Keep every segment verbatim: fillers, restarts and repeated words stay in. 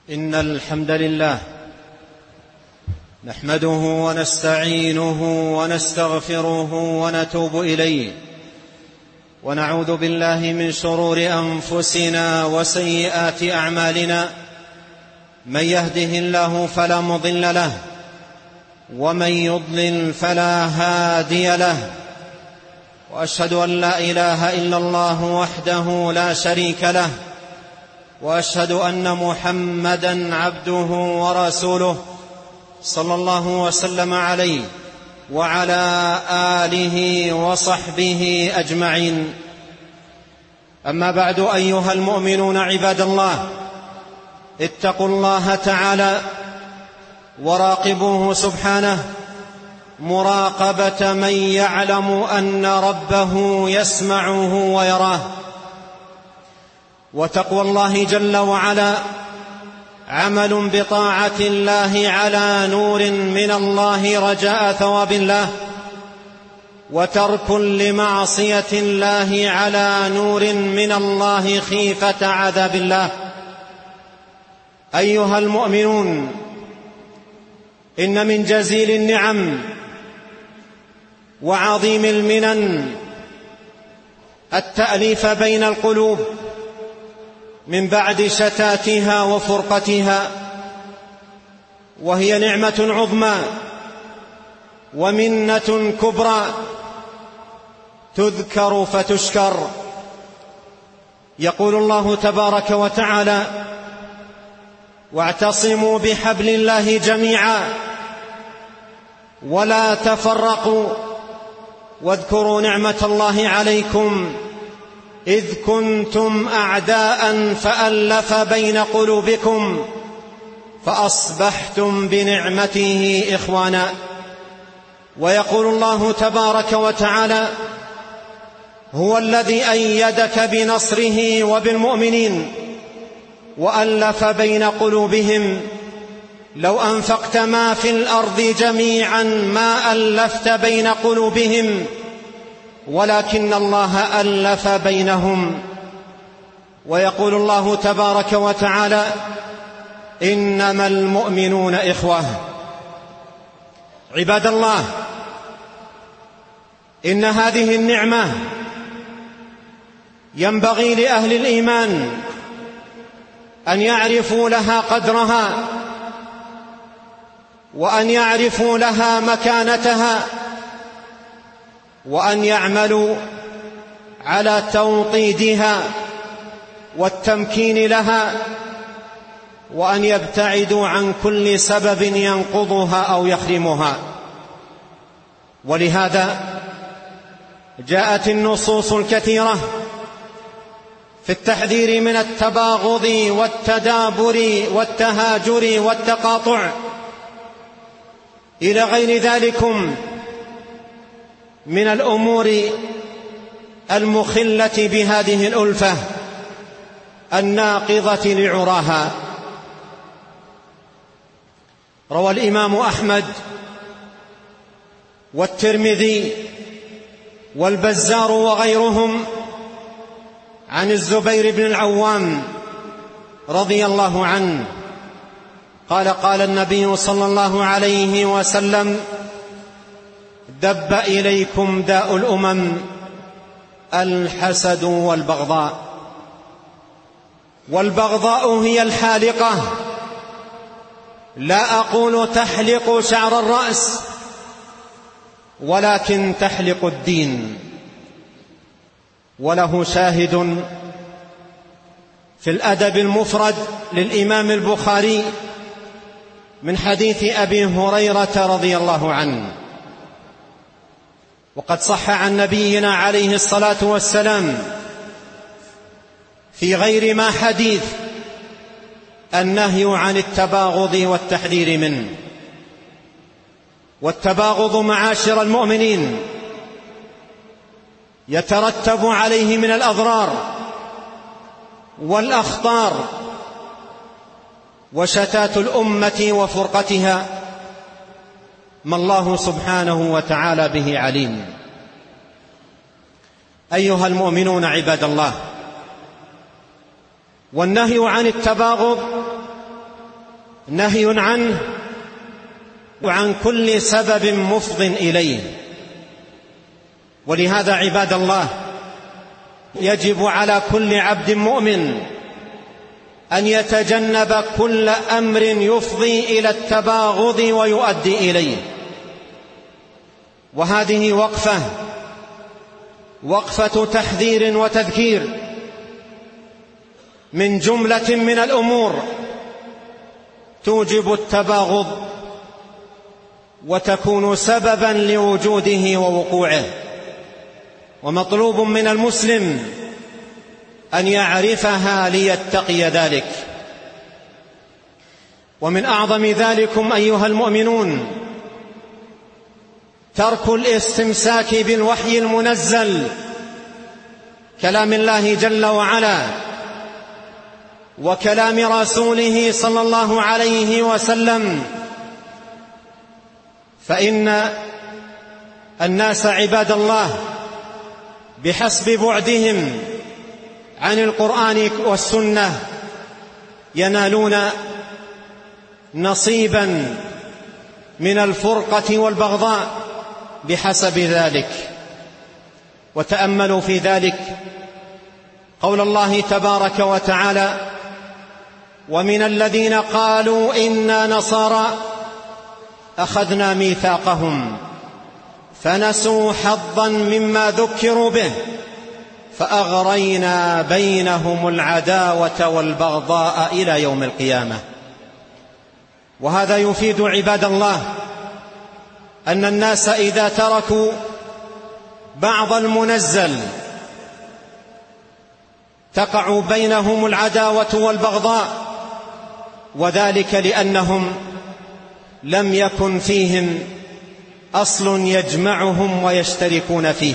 إن الحمد لله نحمده ونستعينه ونستغفره ونتوب إليه، ونعوذ بالله من شرور أنفسنا وسيئات أعمالنا. من يهده الله فلا مضل له، ومن يضلل فلا هادي له، وأشهد أن لا إله إلا الله وحده لا شريك له، وأشهد أن محمدًا عبده ورسوله صلى الله وسلم عليه وعلى آله وصحبه أجمعين. أما بعد، أيها المؤمنون عباد الله، اتقوا الله تعالى وراقبوه سبحانه مراقبة من يعلم أن ربه يسمعه ويراه. وتقوى الله جل وعلا عمل بطاعة الله على نور من الله رجاء ثواب الله، وترك لمعصية الله على نور من الله خيفة عذاب الله. أيها المؤمنون، إن من جزيل النعم وعظيم المنن التأليف بين القلوب من بعد شتاتها وفرقتها، وهي نعمة عظمى ومنة كبرى تذكر فتشكر. يقول الله تبارك وتعالى: واعتصموا بحبل الله جميعا ولا تفرقوا واذكروا نعمة الله عليكم إذ كنتم أعداء فألف بين قلوبكم فأصبحتم بنعمته إخوانا. ويقول الله تبارك وتعالى: هو الذي أيدك بنصره وبالمؤمنين وألف بين قلوبهم لو أنفقت ما في الأرض جميعا ما ألفت بين قلوبهم ولكن الله ألف بينهم. ويقول الله تبارك وتعالى: إنما المؤمنون إخوة. عباد الله، إن هذه النعمة ينبغي لأهل الإيمان أن يعرفوا لها قدرها، وأن يعرفوا لها مكانتها، وأن يعملوا على توطيدها والتمكين لها، وأن يبتعدوا عن كل سبب ينقضها أو يحرمها. ولهذا جاءت النصوص الكثيرة في التحذير من التباغض والتدابر والتهاجر والتقاطع إلى غير ذلكم من الأمور المخلة بهذه الألفة الناقضة لعراها. روى الإمام أحمد والترمذي والبزار وغيرهم عن الزبير بن العوام رضي الله عنه قال: قال النبي صلى الله عليه وسلم: دب إليكم داء الأمم الحسد والبغضاء. والبغضاء هي الحالقة، لا أقول تحلق شعر الرأس، ولكن تحلق الدين. وله شاهد في الأدب المفرد للإمام البخاري من حديث أبي هريرة رضي الله عنه. وقد صح عن نبينا عليه الصلاة والسلام في غير ما حديث النهي عن التباغض والتحذير منه. والتباغض معاشر المؤمنين يترتب عليه من الأضرار والأخطار وشتات الأمة وفرقتها ما الله سبحانه وتعالى به عليم. أيها المؤمنون عباد الله، والنهي عن التباغض نهي عنه وعن كل سبب مفض إليه. ولهذا عباد الله يجب على كل عبد مؤمن أن يتجنب كل أمر يفضي إلى التباغض ويؤدي إليه. وهذه وقفة وقفة تحذير وتذكير من جملة من الأمور توجب التباغض وتكون سببا لوجوده ووقوعه. ومطلوب من المسلم أن يعرفها ليتقي ذلك. ومن أعظم ذلكم أيها المؤمنون ترك الاستمساك بالوحي المنزل كلام الله جل وعلا وكلام رسوله صلى الله عليه وسلم، فإن الناس عباد الله بحسب بعدهم عن القرآن والسنة ينالون نصيبا من الفرقة والبغضاء بحسب ذلك. وتأملوا في ذلك قول الله تبارك وتعالى: ومن الذين قالوا إنا نصارى أخذنا ميثاقهم فنسوا حظا مما ذكروا به فأغرينا بينهم العداوة والبغضاء إلى يوم القيامة. وهذا يفيد عباد الله أن الناس إذا تركوا بعض المنزل تقع بينهم العداوة والبغضاء، وذلك لأنهم لم يكن فيهم أصل يجمعهم ويشتركون فيه.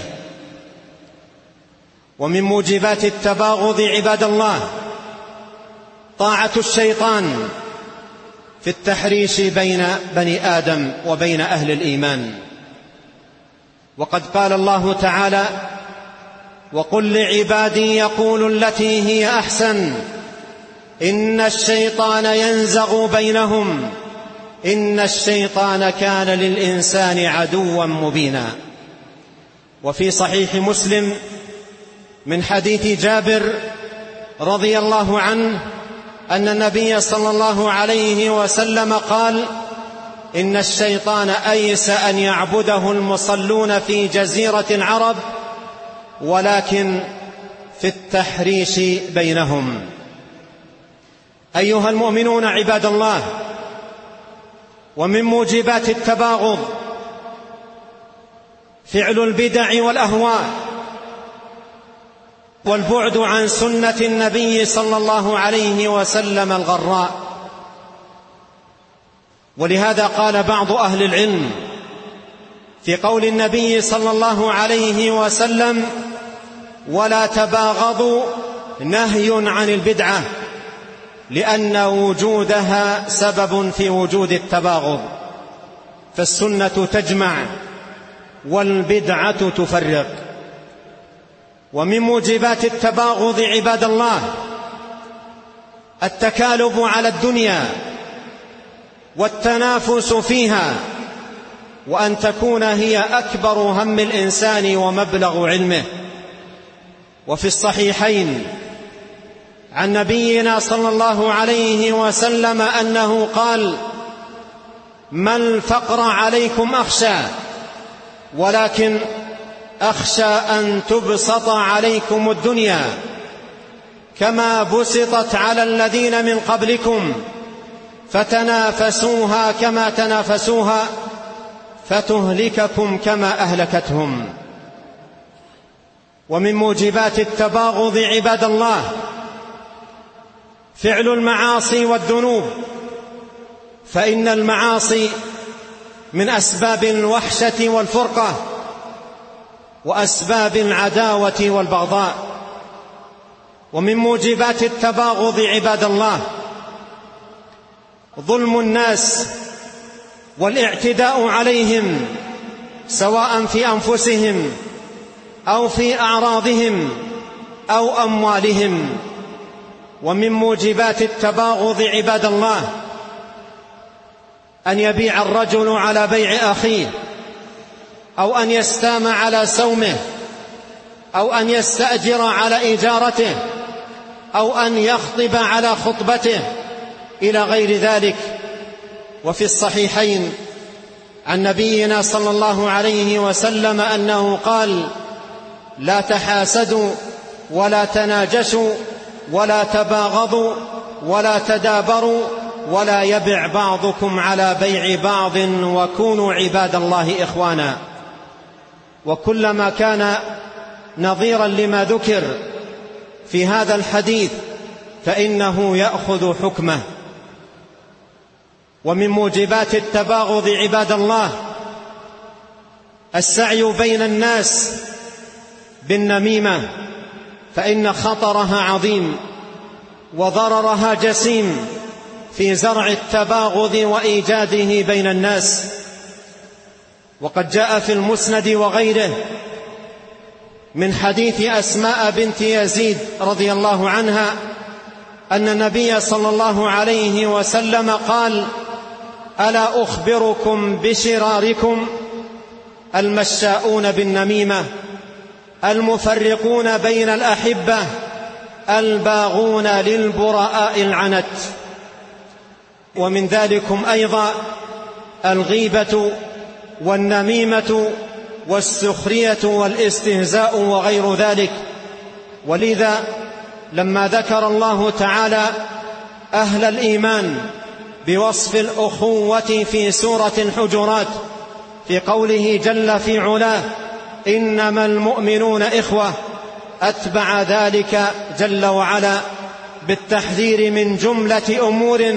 ومن موجبات التباغض عباد الله طاعة الشيطان في التحريش بين بني آدم وبين أهل الإيمان. وقد قال الله تعالى: وقل لعبادي يقولوا التي هي أحسن إن الشيطان ينزغ بينهم إن الشيطان كان للإنسان عدوا مبينا. وفي صحيح مسلم من حديث جابر رضي الله عنه أن النبي صلى الله عليه وسلم قال: إن الشيطان أيس أن يعبده المصلون في جزيرة العرب ولكن في التحريش بينهم. أيها المؤمنون عباد الله، ومن موجبات التباغض فعل البدع والأهواء والبعد عن سنة النبي صلى الله عليه وسلم الغراء. ولهذا قال بعض أهل العلم في قول النبي صلى الله عليه وسلم: ولا تباغضوا نهي عن البدعة، لأن وجودها سبب في وجود التباغض، فالسنة تجمع والبدعة تفرق. ومن موجبات التباغض عباد الله التكالب على الدنيا والتنافس فيها، وأن تكون هي أكبر هم الإنسان ومبلغ علمه. وفي الصحيحين عن نبينا صلى الله عليه وسلم أنه قال: ما الفقر عليكم أخشى، ولكن أخشى أن تبسط عليكم الدنيا كما بسطت على الذين من قبلكم فتنافسوها كما تنافسوها فتهلككم كما أهلكتهم. ومن موجبات التباغض عباد الله فعل المعاصي والذنوب، فإن المعاصي من أسباب الوحشة والفرقة وأسباب العداوة والبغضاء. ومن موجبات التباغض عباد الله ظلم الناس والاعتداء عليهم، سواء في أنفسهم أو في أعراضهم أو أموالهم. ومن موجبات التباغض عباد الله أن يبيع الرجل على بيع أخيه، أو أن يستام على سومه، أو أن يستأجر على إجارته، أو أن يخطب على خطبته إلى غير ذلك. وفي الصحيحين عن نبينا صلى الله عليه وسلم أنه قال: لا تحاسدوا ولا تناجشوا ولا تباغضوا ولا تدابروا ولا يبع بعضكم على بيع بعض وكونوا عباد الله إخوانا. وكلما كان نظيرا لما ذكر في هذا الحديث فإنه يأخذ حكمه. ومن موجبات التباغض عباد الله السعي بين الناس بالنميمة، فإن خطرها عظيم وضررها جسيم في زرع التباغض وإيجاده بين الناس. وقد جاء في المسند وغيره من حديث أسماء بنت يزيد رضي الله عنها أن النبي صلى الله عليه وسلم قال: ألا أخبركم بشراركم؟ المشاؤون بالنميمة، المفرقون بين الأحبة، الباغون للبراء العنت. ومن ذلكم أيضا الغيبة والنميمة والسخرية والاستهزاء وغير ذلك. ولذا لما ذكر الله تعالى أهل الإيمان بوصف الأخوة في سورة الحجرات في قوله جل في علاه: إنما المؤمنون إخوة، أتبع ذلك جل وعلا بالتحذير من جملة أمور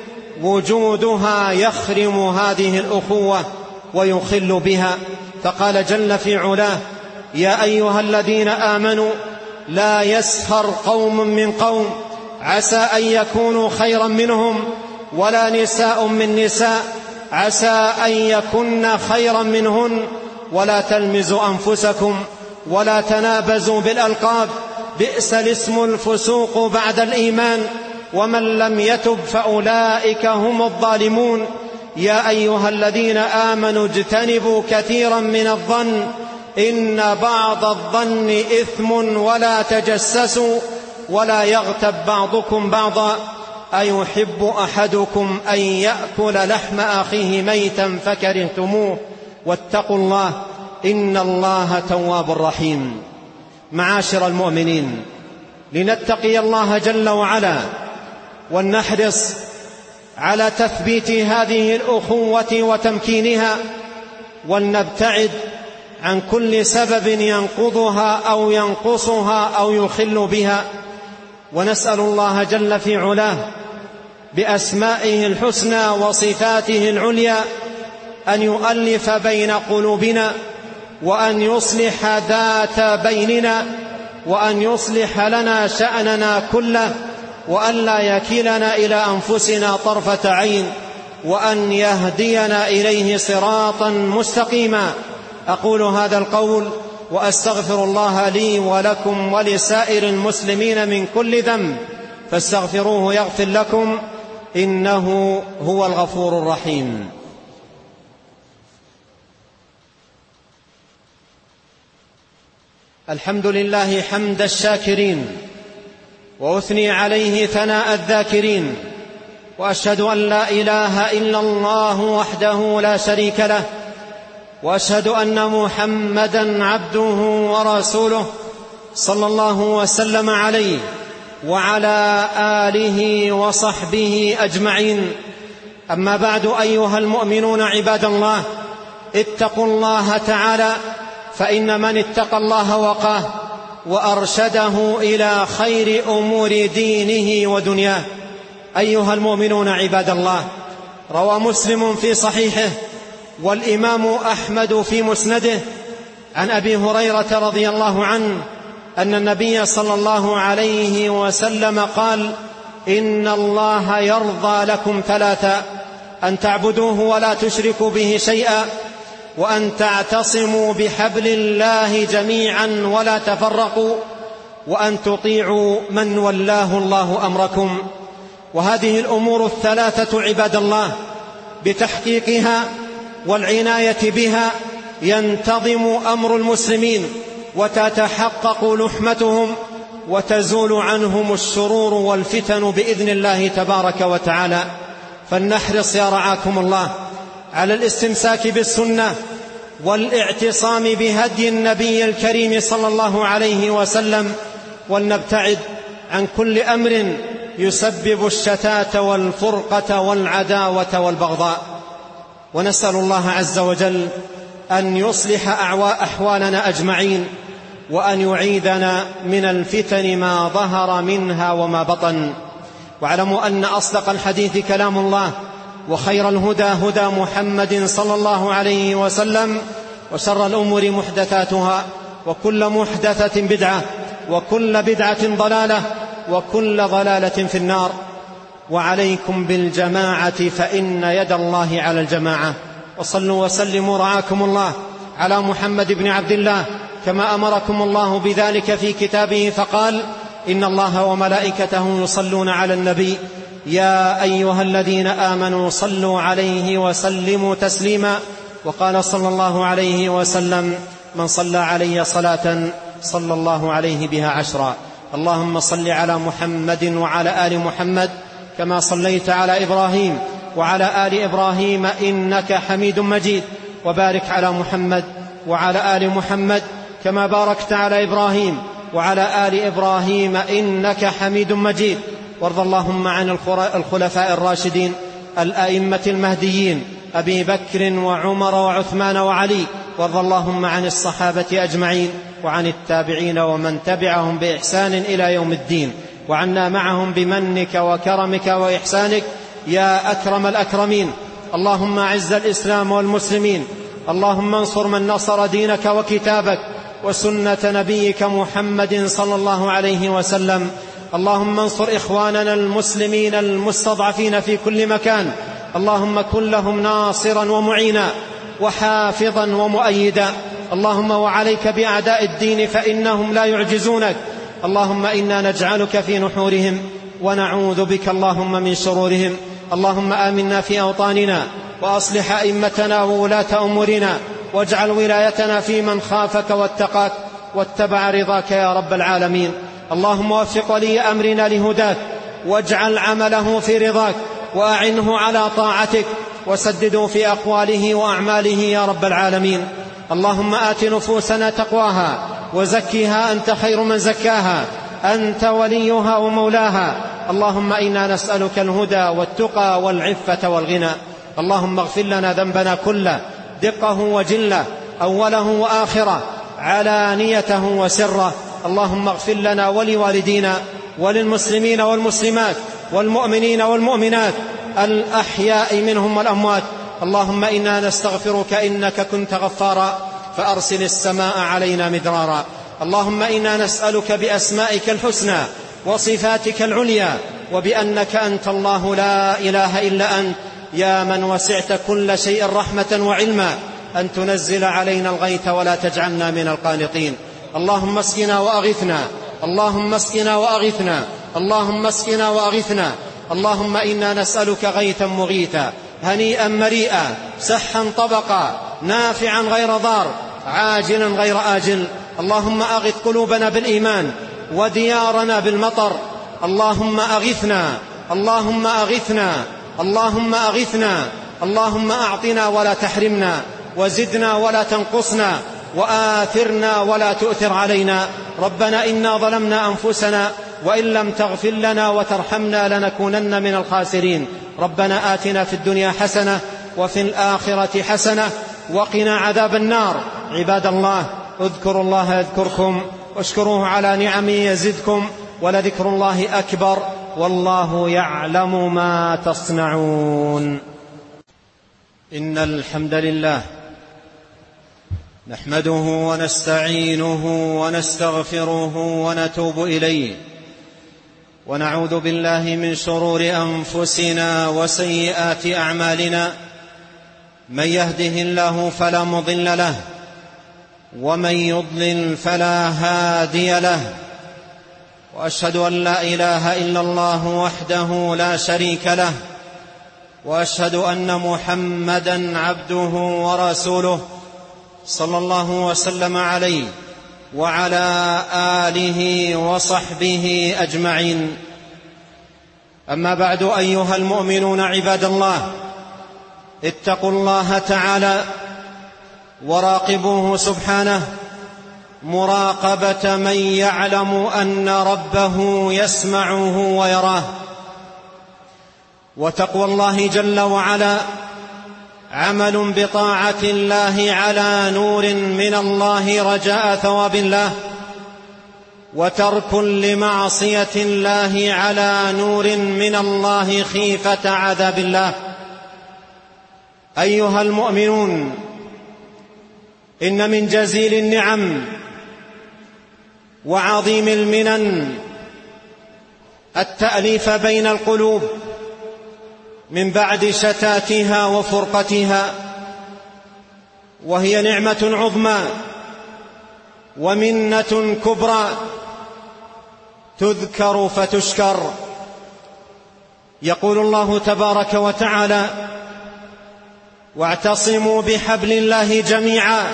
وجودها يخرم هذه الأخوة ويخل بها، فقال جل في علاه: يا أيها الذين آمنوا لا يسخر قوم من قوم عسى أن يكونوا خيرا منهم ولا نساء من نساء عسى أن يكن خيرا منهن ولا تلمزوا أنفسكم ولا تنابزوا بالألقاب بئس الاسم الفسوق بعد الإيمان ومن لم يتب فأولئك هم الظالمون. يا أيها الذين آمنوا اجتنبوا كثيرا من الظن إن بعض الظن إثم ولا تجسسوا ولا يغتب بعضكم بعضا أيحب أحدكم أن يأكل لحم أخيه ميتا فكرهتموه واتقوا الله إن الله تواب رحيم. معاشر المؤمنين، لنتقي الله جل وعلا ولنحرص على تثبيت هذه الأخوة وتمكينها، ولنبتعد عن كل سبب ينقضها أو ينقصها أو يخل بها. ونسأل الله جل في علاه بأسمائه الحسنى وصفاته العليا أن يؤلف بين قلوبنا، وأن يصلح ذات بيننا، وأن يصلح لنا شأننا كله، وأن لا يكلنا إلى أنفسنا طرفة عين، وأن يهدينا إليه صراطا مستقيما. أقول هذا القول وأستغفر الله لي ولكم ولسائر المسلمين من كل ذنب، فاستغفروه يغفر لكم إنه هو الغفور الرحيم. الحمد لله حمد الشاكرين، وأثني عليه ثناء الذاكرين، وأشهد أن لا إله إلا الله وحده لا شريك له، وأشهد أن محمدًا عبده ورسوله صلى الله وسلم عليه وعلى آله وصحبه أجمعين. أما بعد، أيها المؤمنون عباد الله، اتقوا الله تعالى، فإن من اتقى الله وقاه وأرشده إلى خير أمور دينه ودنياه. أيها المؤمنون عباد الله، روى مسلم في صحيحه والإمام أحمد في مسنده عن أبي هريرة رضي الله عنه أن النبي صلى الله عليه وسلم قال: إن الله يرضى لكم ثلاثا: أن تعبدوه ولا تشركوا به شيئا، وأن تعتصموا بحبل الله جميعا ولا تفرقوا، وأن تطيعوا من ولاه الله أمركم. وهذه الأمور الثلاثة عباد الله بتحقيقها والعناية بها ينتظم أمر المسلمين وتتحقق لحمتهم وتزول عنهم الشرور والفتن بإذن الله تبارك وتعالى. فلنحرص يا رعاكم الله على الاستمساك بالسنة والاعتصام بهدي النبي الكريم صلى الله عليه وسلم، ولنبتعد عن كل أمر يسبب الشتات والفرقة والعداوة والبغضاء. ونسأل الله عز وجل أن يصلح أحوالنا أجمعين، وأن يعيذنا من الفتن ما ظهر منها وما بطن. واعلموا أن أصدق الحديث كلام الله، وخير الهدى هدى محمد صلى الله عليه وسلم، وشر الأمور محدثاتها، وكل محدثة بدعة، وكل بدعة ضلالة، وكل ضلالة في النار. وعليكم بالجماعة فإن يد الله على الجماعة. وصلوا وسلموا رعاكم الله على محمد بن عبد الله كما أمركم الله بذلك في كتابه، فقال: إن الله وملائكته يصلون على النبي يا أيها الذين آمنوا صلوا عليه وسلموا تسليما. وقال صلى الله عليه وسلم: من صلى علي صلاة صلى الله عليه بها عشرا. اللهم صل على محمد وعلى آل محمد كما صليت على إبراهيم وعلى آل إبراهيم إنك حميد مجيد. وبارك على محمد وعلى آل محمد كما باركت على إبراهيم وعلى آل إبراهيم إنك حميد مجيد. وارض اللهم عن الخلفاء الراشدين الأئمة المهديين أبي بكر وعمر وعثمان وعلي. وارض اللهم عن الصحابة أجمعين وعن التابعين ومن تبعهم بإحسان إلى يوم الدين، وعنا معهم بمنك وكرمك وإحسانك يا أكرم الأكرمين. اللهم أعز الإسلام والمسلمين، اللهم انصر من نصر دينك وكتابك وسنة نبيك محمد صلى الله عليه وسلم. اللهم انصر إخواننا المسلمين المستضعفين في كل مكان، اللهم كن لهم ناصرا ومعينا وحافظا ومؤيدا. اللهم وعليك بأعداء الدين فإنهم لا يعجزونك. اللهم إنا نجعلك في نحورهم ونعوذ بك اللهم من شرورهم. اللهم آمنا في أوطاننا، وأصلح أئمتنا وولاة أمورنا، واجعل ولايتنا في من خافك واتقاك واتبع رضاك يا رب العالمين. اللهم وفق ولي أمرنا لهداك، واجعل عمله في رضاك، وأعنه على طاعتك، وسدده في أقواله وأعماله يا رب العالمين. اللهم آت نفوسنا تقواها وزكها أنت خير من زكاها، أنت وليها ومولاها. اللهم إنا نسألك الهدى والتقى والعفة والغنى. اللهم اغفر لنا ذنبنا كله، دقه وجله، أوله وآخره، علانيته وسره. اللهم اغفر لنا ولوالدينا وللمسلمين والمسلمات والمؤمنين والمؤمنات الأحياء منهم والأموات. اللهم إنا نستغفرك إنك كنت غفارا فأرسل السماء علينا مدرارا. اللهم إنا نسألك بأسمائك الحسنى وصفاتك العليا وبأنك أنت الله لا إله إلا أنت يا من وسعت كل شيء رحمة وعلما أن تنزل علينا الغيث ولا تجعلنا من القانطين. اللهم اسقنا وأغثنا، اللهم اسقنا وأغثنا، اللهم اسقنا وأغثنا. اللهم إنا نسألك غيثا مغيثا هنيئا مريئا سحا طبقا نافعا غير ضار عاجلا غير آجل. اللهم أغث قلوبنا بالإيمان وديارنا بالمطر. اللهم أغثنا، اللهم أغثنا، اللهم أغثنا. اللهم أعطنا ولا تحرمنا، وزدنا ولا تنقصنا، وآثرنا ولا تؤثر علينا. ربنا إنا ظلمنا أنفسنا وإن لم تغفر لنا وترحمنا لنكونن من الخاسرين. ربنا آتنا في الدنيا حسنة وفي الآخرة حسنة وقنا عذاب النار. عباد الله، اذكروا الله يذكركم واشكروه على نعمه يزدكم، ولذكر الله أكبر والله يعلم ما تصنعون. إن الحمد لله نحمده ونستعينه ونستغفره ونتوب إليه، ونعوذ بالله من شرور أنفسنا وسيئات أعمالنا. من يهده الله فلا مضل له، ومن يضلل فلا هادي له. وأشهد أن لا إله إلا الله وحده لا شريك له، وأشهد أن محمدًا عبده ورسوله صلى الله وسلم عليه وعلى آله وصحبه أجمعين. أما بعد، أيها المؤمنون عباد الله، اتقوا الله تعالى وراقبوه سبحانه مراقبة من يعلم أن ربه يسمعه ويراه. وتقوى الله جل وعلا عمل بطاعة الله على نور من الله رجاء ثواب الله، وترك لمعصية الله على نور من الله خيفة عذاب الله. أيها المؤمنون، إن من جزيل النعم وعظيم المنن التأليف بين القلوب من بعد شتاتها وفرقتها، وهي نعمة عظمى ومنة كبرى تذكر فتشكر. يقول الله تبارك وتعالى: واعتصموا بحبل الله جميعا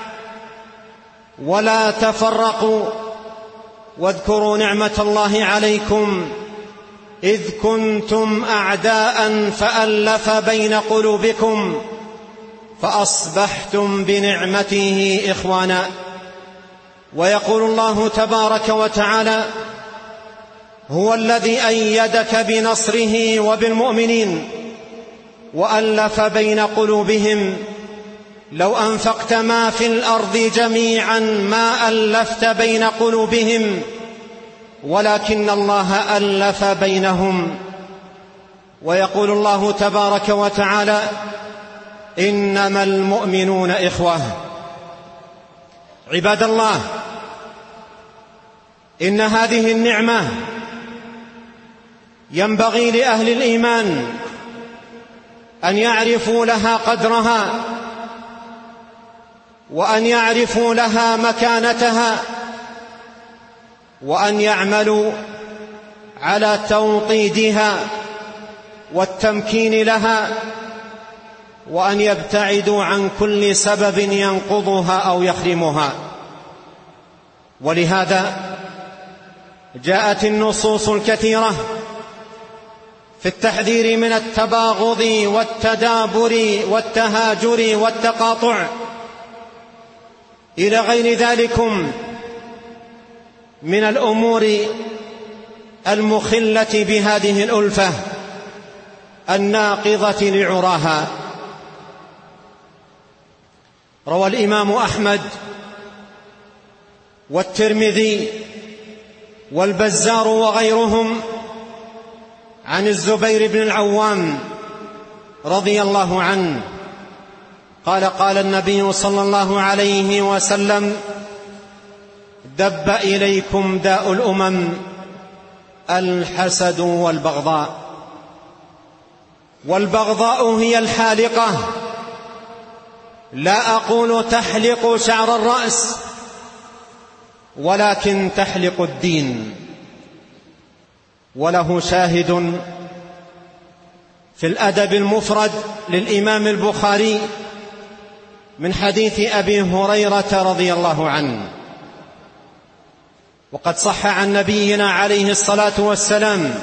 ولا تفرقوا واذكروا نعمة الله عليكم إذ كنتم أعداء فألف بين قلوبكم فأصبحتم بنعمته إخوانا. ويقول الله تبارك وتعالى: هو الذي أيدك بنصره وبالمؤمنين وألف بين قلوبهم لو أنفقت ما في الأرض جميعا ما ألفت بين قلوبهم ولكن الله ألف بينهم. ويقول الله تبارك وتعالى: إنما المؤمنون إخوة. عباد الله، إن هذه النعمة ينبغي لأهل الإيمان أن يعرفوا لها قدرها وأن يعرفوا لها مكانتها وأن يعملوا على توطيدها والتمكين لها، وأن يبتعدوا عن كل سبب ينقضها أو يخرمها. ولهذا جاءت النصوص الكثيرة في التحذير من التباغض والتدابر والتهاجر والتقاطع إلى غير ذلكم من الأمور المخلة بهذه الألفة الناقضة لعراها. روى الإمام أحمد والترمذي والبزار وغيرهم عن الزبير بن العوام رضي الله عنه قال: قال النبي صلى الله عليه وسلم: دب إليكم داء الأمم الحسد والبغضاء. والبغضاء هي الحالقة، لا أقول تحلق شعر الرأس، ولكن تحلق الدين. وله شاهد في الأدب المفرد للإمام البخاري من حديث أبي هريرة رضي الله عنه، وقد صح عن نبينا عليه الصلاة والسلام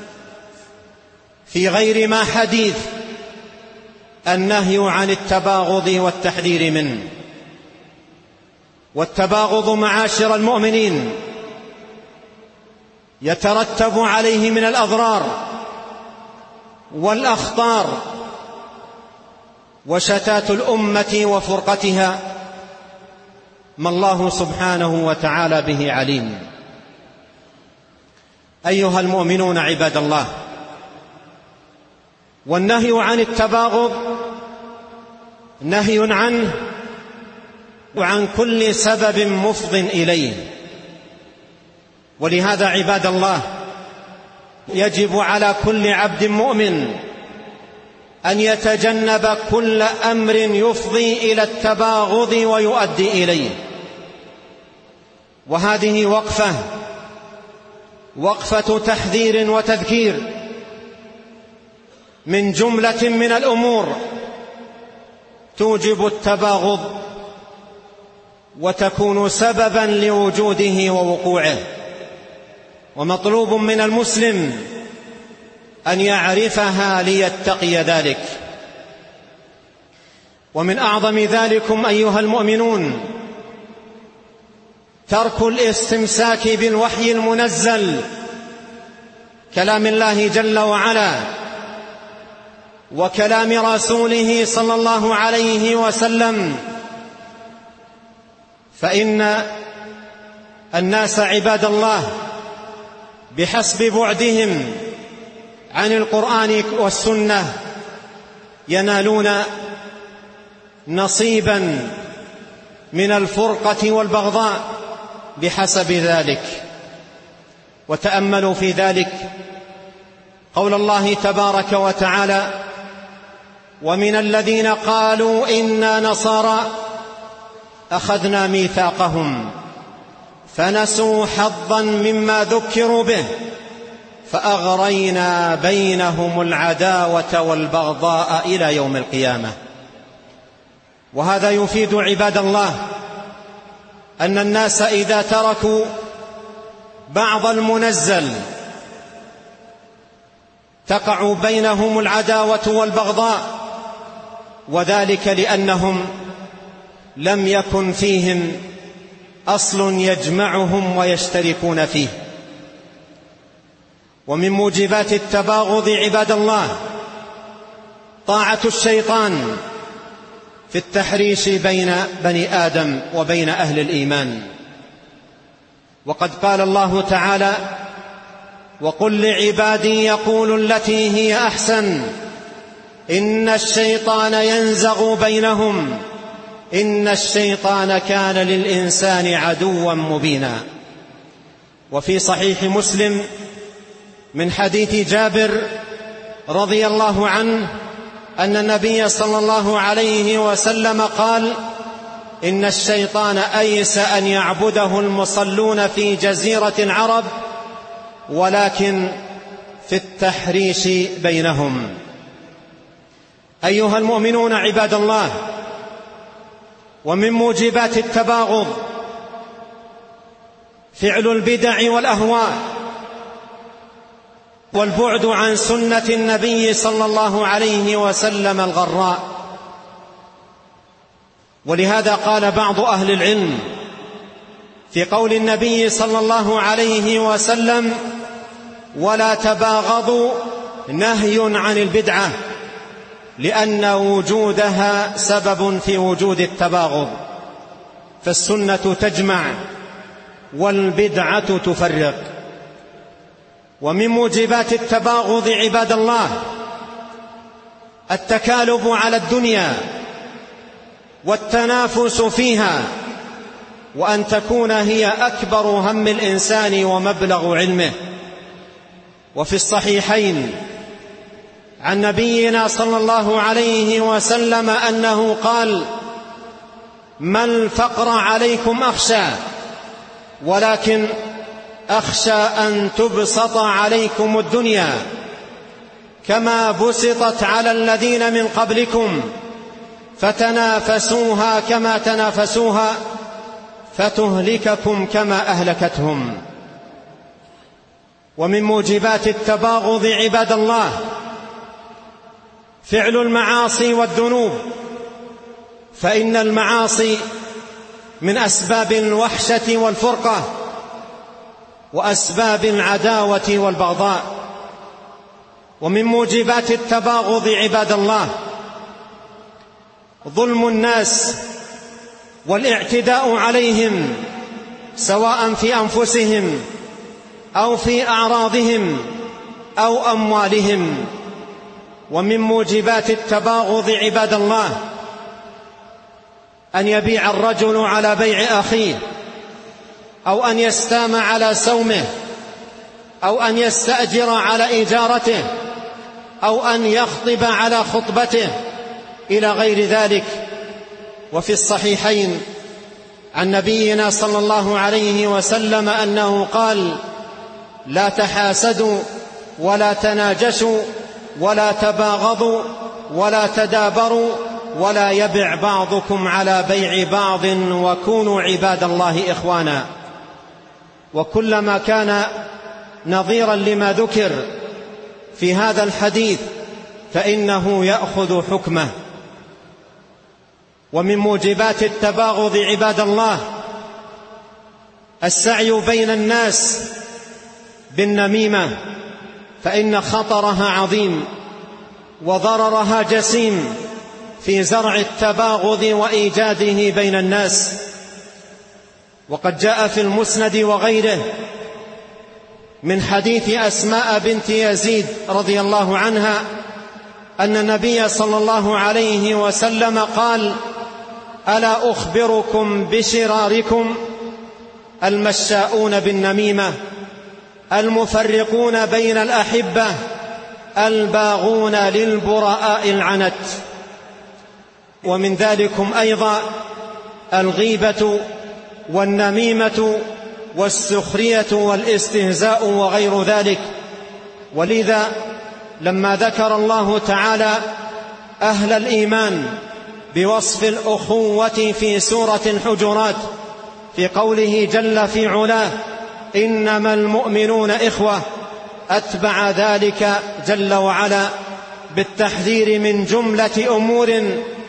في غير ما حديث النهي عن التباغض والتحذير منه. والتباغض معاشر المؤمنين يترتب عليه من الأضرار والأخطار وشتات الأمة وفرقتها ما الله سبحانه وتعالى به عليم. أيها المؤمنون عباد الله، والنهي عن التباغض نهي عنه وعن كل سبب مفض إليه. ولهذا عباد الله يجب على كل عبد مؤمن أن يتجنب كل أمر يفضي إلى التباغض ويؤدي إليه. وهذه وقفة وقفة تحذير وتذكير من جملة من الأمور توجب التباغض وتكون سببا لوجوده ووقوعه. ومطلوب من المسلم أن يعرفها ليتقي ذلك. ومن أعظم ذلكم أيها المؤمنون ترك الاستمساك بالوحي المنزل كلام الله جل وعلا وكلام رسوله صلى الله عليه وسلم، فإن الناس عباد الله بحسب بعدهم عن القرآن والسنة ينالون نصيبا من الفرقة والبغضاء بحسب ذلك. وتأملوا في ذلك قول الله تبارك وتعالى: ومن الذين قالوا إنا نصارى أخذنا ميثاقهم فنسوا حظا مما ذكروا به فأغرينا بينهم العداوة والبغضاء إلى يوم القيامة. وهذا يفيد عباد الله أن الناس إذا تركوا بعض المنزل تقع بينهم العداوة والبغضاء، وذلك لأنهم لم يكن فيهم أصل يجمعهم ويشتركون فيه. ومن موجبات التباغض عباد الله طاعة الشيطان في التحريش بين بني آدم وبين أهل الإيمان. وقد قال الله تعالى: وقل لعبادي يقولوا التي هي أحسن إن الشيطان ينزغ بينهم إن الشيطان كان للإنسان عدوا مبينا. وفي صحيح مسلم من حديث جابر رضي الله عنه أن النبي صلى الله عليه وسلم قال: إن الشيطان أيس أن يعبده المصلون في جزيرة العرب ولكن في التحريش بينهم. أيها المؤمنون عباد الله، ومن موجبات التباغض فعل البدع والأهواء والبعد عن سنة النبي صلى الله عليه وسلم الغراء. ولهذا قال بعض أهل العلم في قول النبي صلى الله عليه وسلم: ولا تباغضوا نهي عن البدعة، لأن وجودها سبب في وجود التباغض، فالسنة تجمع والبدعة تفرق. ومن موجبات التباغض عباد الله التكالب على الدنيا والتنافس فيها، وأن تكون هي أكبر هم الإنسان ومبلغ علمه. وفي الصحيحين عن نبينا صلى الله عليه وسلم أنه قال: ما الفقر عليكم أخشى، ولكن أخشى أن تبسط عليكم الدنيا كما بسطت على الذين من قبلكم فتنافسوها كما تنافسوها فتهلككم كما أهلكتهم. ومن موجبات التباغض عباد الله فعل المعاصي والذنوب، فإن المعاصي من أسباب الوحشة والفرقة وأسباب العداوة والبغضاء. ومن موجبات التباغض عباد الله ظلم الناس والاعتداء عليهم، سواء في أنفسهم أو في أعراضهم أو أموالهم. ومن موجبات التباغض عباد الله أن يبيع الرجل على بيع أخيه، أو أن يستام على سومه، أو أن يستأجر على إجارته، أو أن يخطب على خطبته إلى غير ذلك. وفي الصحيحين عن نبينا صلى الله عليه وسلم أنه قال: لا تحاسدوا ولا تناجشوا ولا تباغضوا ولا تدابروا ولا يبع بعضكم على بيع بعض وكونوا عباد الله إخوانا. وكلما كان نظيرا لما ذكر في هذا الحديث فإنه يأخذ حكمه. ومن موجبات التباغض عباد الله السعي بين الناس بالنميمة، فإن خطرها عظيم وضررها جسيم في زرع التباغض وإيجاده بين الناس. وقد جاء في المسند وغيره من حديث أسماء بنت يزيد رضي الله عنها أن النبي صلى الله عليه وسلم قال: ألا أخبركم بشراركم؟ المشاؤون بالنميمة، المفرقون بين الأحبة، الباغون للبراء العنت. ومن ذلكم أيضا الغيبة والنميمة والسخرية والاستهزاء وغير ذلك. ولذا لما ذكر الله تعالى أهل الإيمان بوصف الأخوة في سورة الحجرات في قوله جل في علاه: إنما المؤمنون إخوة، أتبع ذلك جل وعلا بالتحذير من جملة أمور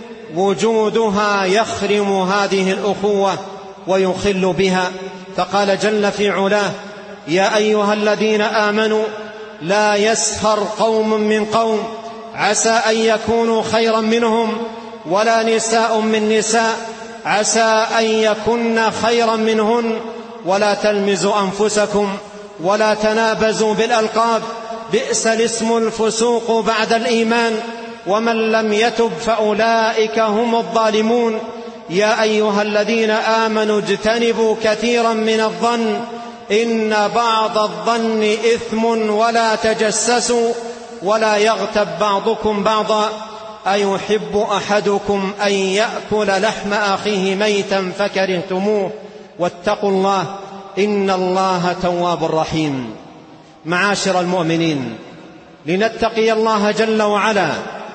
وجودها يخرم هذه الأخوة ويخل بها، فقال جل في علاه: يا أيها الذين آمنوا لا يسخر قوم من قوم عسى أن يكونوا خيرا منهم ولا نساء من نساء عسى أن يكن خيرا منهن ولا تلمزوا أنفسكم ولا تنابزوا بالألقاب بئس الاسم الفسوق بعد الإيمان ومن لم يتب فأولئك هم الظالمون. يا أيها الذين آمنوا اجتنبوا كثيرا من الظن إن بعض الظن إثم ولا تجسسوا ولا يغتب بعضكم بعضا أيحب أحدكم أن يأكل لحم أخيه ميتا فكرهتموه واتقوا الله إن الله تواب رحيم. معاشر المؤمنين، لنتقي الله جل وعلا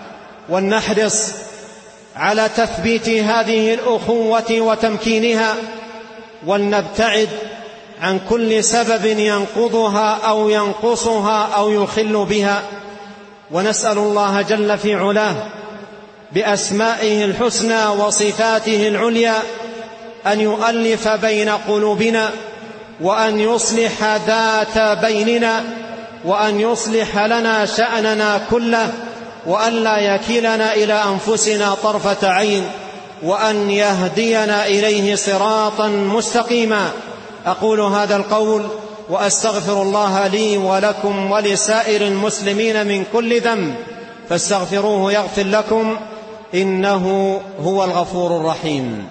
ولنحرص على تثبيت هذه الأخوة وتمكينها، ولنبتعد عن كل سبب ينقضها أو ينقصها أو يخل بها. ونسأل الله جل في علاه بأسمائه الحسنى وصفاته العليا أن يؤلف بين قلوبنا، وأن يصلح ذات بيننا، وأن يصلح لنا شأننا كله، وأن لا يكلنا إلى أنفسنا طرفة عين، وأن يهدينا إليه صراطا مستقيما. أقول هذا القول وأستغفر الله لي ولكم ولسائر المسلمين من كل ذنب، فاستغفروه يغفر لكم إنه هو الغفور الرحيم.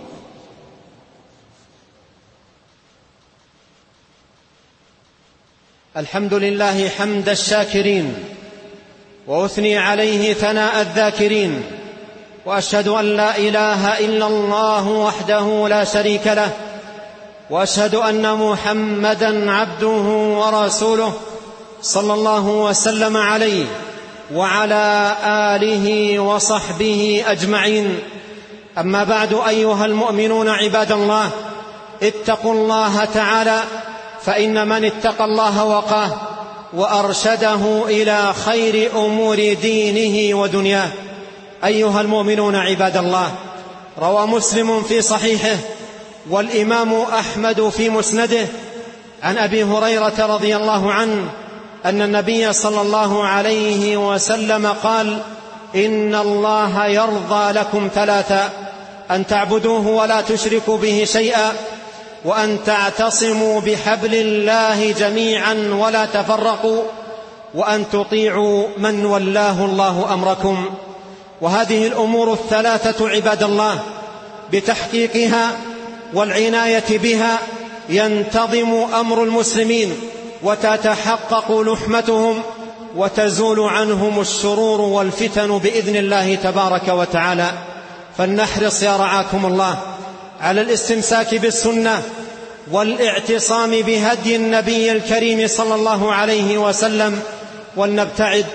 الحمد لله حمد الشاكرين، وأثني عليه ثناء الذاكرين، وأشهد أن لا إله إلا الله وحده لا شريك له، وأشهد أن محمدًا عبده ورسوله صلى الله وسلم عليه وعلى آله وصحبه أجمعين. أما بعد، أيها المؤمنون عباد الله، اتقوا الله تعالى، فإن من اتقى الله وقاه وأرشده إلى خير أمور دينه ودنياه. أيها المؤمنون عباد الله، روى مسلم في صحيحه والإمام أحمد في مسنده عن أبي هريرة رضي الله عنه أن النبي صلى الله عليه وسلم قال: إن الله يرضى لكم ثلاثا: أن تعبدوه ولا تشركوا به شيئا، وأن تعتصموا بحبل الله جميعا ولا تفرقوا، وأن تطيعوا من ولاه الله أمركم. وهذه الأمور الثلاثة عباد الله بتحقيقها والعناية بها ينتظم أمر المسلمين، وتتحقق لحمتهم، وتزول عنهم الشرور والفتن بإذن الله تبارك وتعالى. فلنحرص يا رعاكم الله على الاستمساك بالسنة والاعتصام بهدي النبي الكريم صلى الله عليه وسلم، ولنبتعد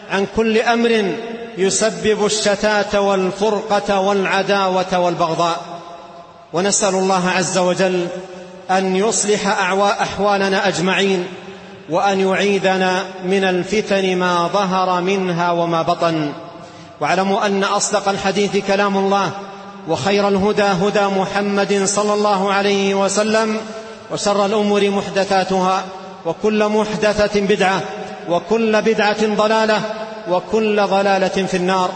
عن كل أمر يسبب الشتات والفرقة والعداوة والبغضاء. ونسأل الله عز وجل أن يصلح أحوالنا أجمعين، وأن يعيذنا من الفتن ما ظهر منها وما بطن. واعلموا أن أصدق الحديث كلام الله، وخير الهدى هدى محمد صلى الله عليه وسلم، وشر الأمور محدثاتها، وكل محدثة بدعة، وكل بدعة ضلالة، وكل ضلالة في النار.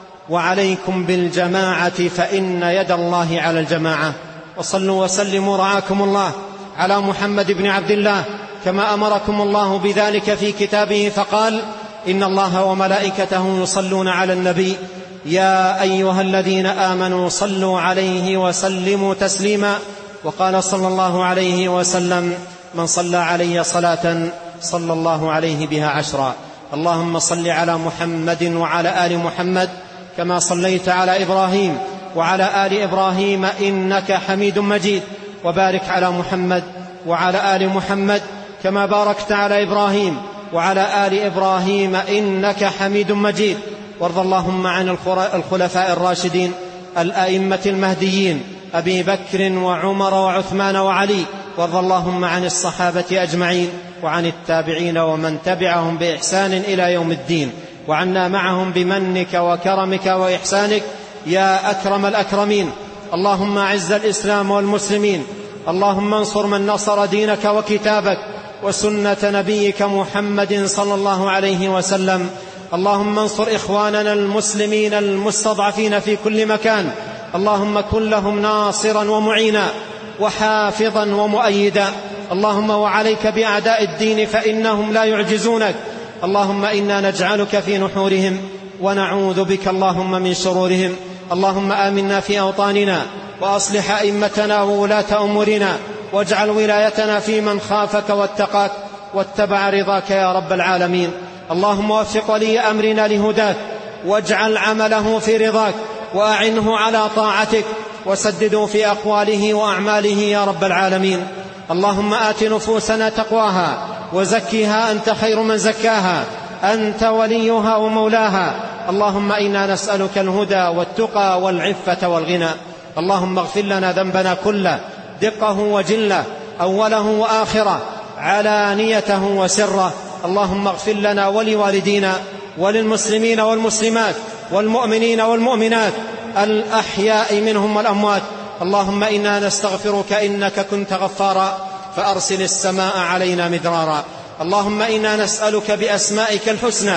وعليكم بالجماعة فإن يد الله على الجماعة. وصلوا وسلموا رعاكم الله على محمد بن عبد الله كما أمركم الله بذلك في كتابه، فقال: إن الله وملائكته يصلون على النبي يا أيها الذين آمنوا صلوا عليه وسلموا تسليما. وقال صلى الله عليه وسلم: من صلى علي صلاة صلى الله عليه بها عشرا. اللهم صل على محمد وعلى آل محمد كما صليت على إبراهيم وعلى آل إبراهيم إنك حميد مجيد، وبارك على محمد وعلى آل محمد كما باركت على إبراهيم وعلى آل إبراهيم إنك حميد مجيد. وارض اللهم عن الخلفاء الراشدين الأئمة المهديين أبي بكر وعمر وعثمان وعلي. وارض اللهم عن الصحابة أجمعين وعن التابعين ومن تبعهم بإحسان إلى يوم الدين، وعنا معهم بمنك وكرمك وإحسانك يا أكرم الأكرمين. اللهم أعز الإسلام والمسلمين، اللهم انصر من نصر دينك وكتابك وسنة نبيك محمد صلى الله عليه وسلم. اللهم انصر إخواننا المسلمين المستضعفين في كل مكان، اللهم كن لهم ناصرا ومعينا وحافظا ومؤيدا. اللهم وعليك بأعداء الدين فإنهم لا يعجزونك. اللهم إنا نجعلك في نحورهم ونعوذ بك اللهم من شرورهم. اللهم آمنا في أوطاننا، وأصلح أئمتنا وولاة أمورنا، واجعل ولايتنا في من خافك واتقاك واتبع رضاك يا رب العالمين. اللهم وفق ولي أمرنا لهداك، واجعل عمله في رضاك، وأعنه على طاعتك، وسدده في أقواله وأعماله يا رب العالمين. اللهم آت نفوسنا تقواها وزكها أنت خير من زكاها، أنت وليها ومولاها. اللهم إنا نسألك الهدى والتقى والعفة والغنى. اللهم اغفر لنا ذنبنا كله، دقه وجله، أوله وآخره، علانيته وسره. اللهم اغفر لنا ولوالدينا وللمسلمين والمسلمات والمؤمنين والمؤمنات الأحياء منهم والأموات. اللهم إنا نستغفرك إنك كنت غفارا فأرسل السماء علينا مدرارا. اللهم إنا نسألك بأسمائك الحسنى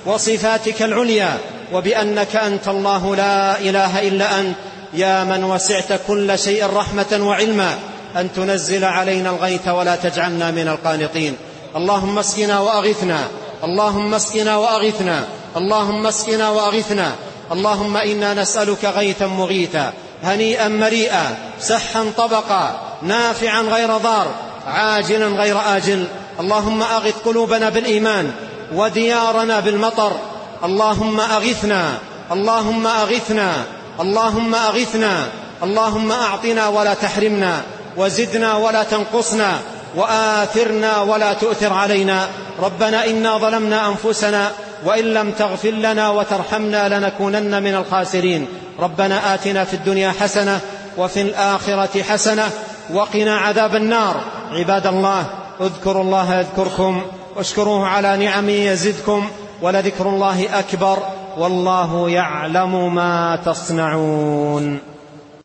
وصفاتك العليا، وبأنك أنت الله لا إله إلا أنت يا من وسعت كل شيء رحمة وعلما، أن تنزل علينا الغيث ولا تجعلنا من القانطين. اللهم اسقنا وأغثنا، اللهم اسقنا وأغثنا، اللهم اسقنا وأغثنا. اللهم إنا نسألك غيثا مغيثا، هنيئا مريئا، سحا طبقا، نافعا غير ضار، عاجلا غير آجل. اللهم أغث قلوبنا بالإيمان وديارنا بالمطر. اللهم أغثنا، اللهم أغثنا، اللهم أغثنا. اللهم أعطنا ولا تحرمنا، وزدنا ولا تنقصنا، وآثرنا ولا تؤثر علينا. ربنا إنا ظلمنا أنفسنا، وإن لم تغفر لنا وترحمنا لنكونن من الخاسرين. ربنا آتنا في الدنيا حسنة وفي الآخرة حسنة وقنا عذاب النار. عباد الله، اذكروا الله يذكركم، واشكروه على نعمه يزدكم، ولذكر الله أكبر، والله يعلم ما تصنعون.